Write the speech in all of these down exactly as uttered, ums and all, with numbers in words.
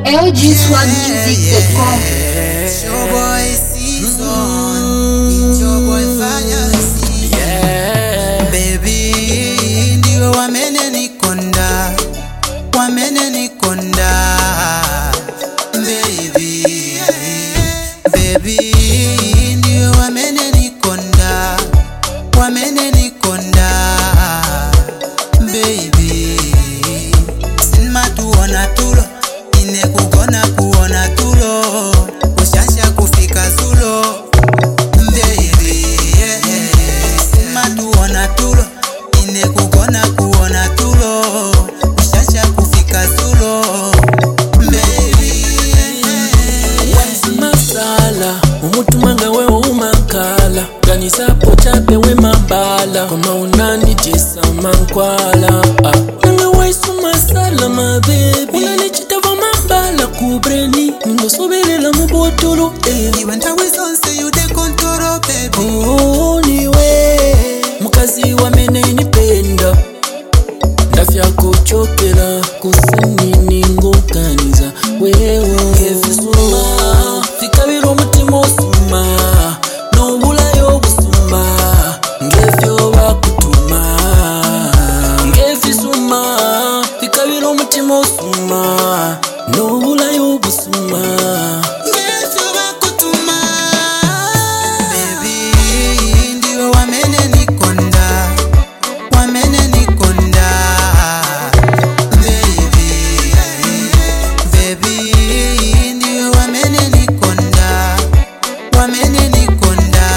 L G swag music dot com. It's your boy Season. It's your boy Fire C. Yeah. Baby, ndiwe wamene nikonda, wamene nikonda. Baby, baby, ndiwe wamene nikonda, wamene nikonda. Baby, sinma tuona tulo, ine kugona kuona tulo, ushasha kufika zulo. Baby, yeah, sinma tuona tulo, ine kugona kuona tulo, ushasha kufika zulo. Baby, What's masala umutumanga wewe umankala ganisapo chape we mambala kama unani jesa mankwala ah. Nanga waisu masala my baby unanichitava mambala kubreni ningosobelela mubotolo eh. you went away so say you dey control baby. Oh niwe mukazi wamene nipenda ndafya kuchokela kusini ningoganiza wewe ngevisuma fikabira umutima osuma nobulayo busuma ngevyo bakutuma ngevisuma fikabira umutima osuma nobulayo busuma Ngevyo bakutuma. Baby, ndiwe wamene nikonda, wamene nikonda. Baby, baby, ndiwe wamene nikonda, wamene nikonda.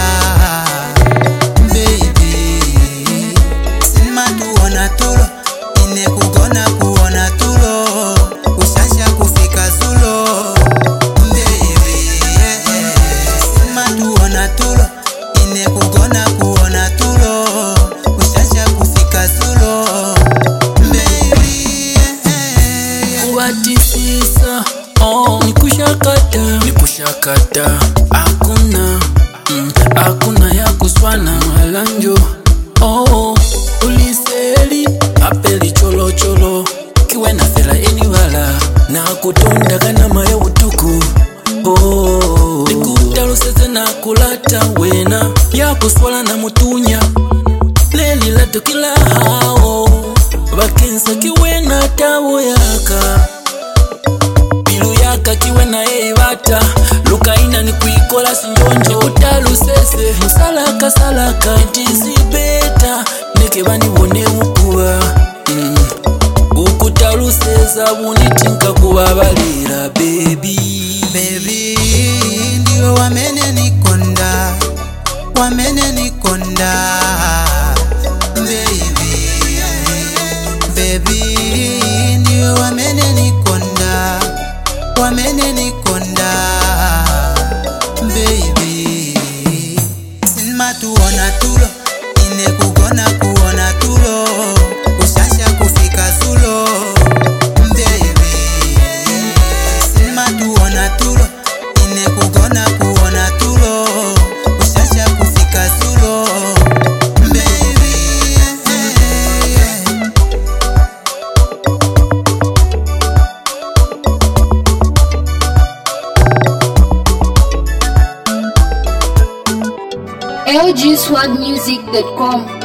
Baby, sinma tuona tulo, ine kugona kuona tulo, ushasha kufika zulo. Baby, yeah, sinma tuona tulo, ine kugona kuona tulo, ushasha kufika zulo. Baby, yeah. kubatisisa oh, nikushakata nikushakata akuna mm, akuna ya kuswana malanjo oh, uliseli apeli cholo cholo kiwe na fela eniwala na kutunda kanama ya utuku oh, nikutaloseze na kulata wena ya kuswala na mutunya leli lato kila hao bakensa kiwe na tabo yaka bilu yaka kiwe na eibata lukaina ni kuikola sinjonjo utalusese musalaka salaka ntisibeta nekebani bone ukuba mm. ukutalusesa bunitinka kubabalira baby Baby, ndiwe wamene nikonda, wamene nikonda. Baby, baby, ndiwe wamene nikonda, wamene nikonda. Baby, sinma tuona tulo, ine kugona kuona tulo, ushasha kufika zulo. Baby, sinma tuona tulo, ine kugona kuona tulo, ushasha kufika zulo. Baby, L G swag music dot com.